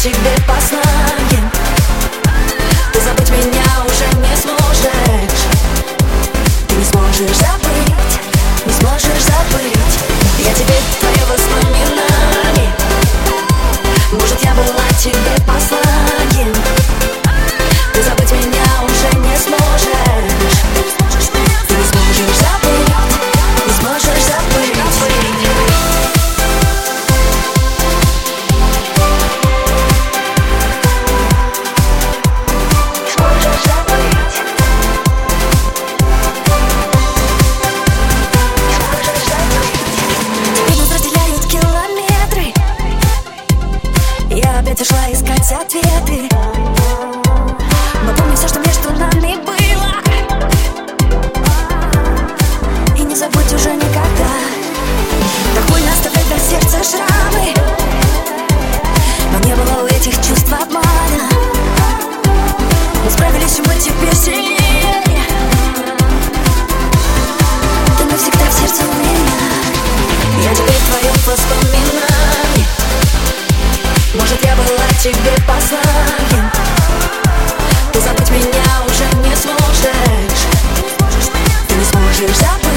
тебе посланием. Ты забыть меня уже не сможешь. Ты не сможешь забыть, не сможешь забыть. Я тебе твое воспоминание. Может, я была тебе посланием. Ты забыть меня уже не сможешь. Ты не сможешь забыть, не сможешь забыть. Опять ушла искать ответы, но помню все, что между нами было. И не забудь уже никогда. Так больно оставлять на сердце шрамы, но не было у этих чувств обмана. Мы справились, и мы теперь сильнее. Ты навсегда в сердце у меня. Я теперь твое воспоминание. Может, я была тебе посланием. Ты забыть меня уже не сможешь. Ты не сможешь забыть.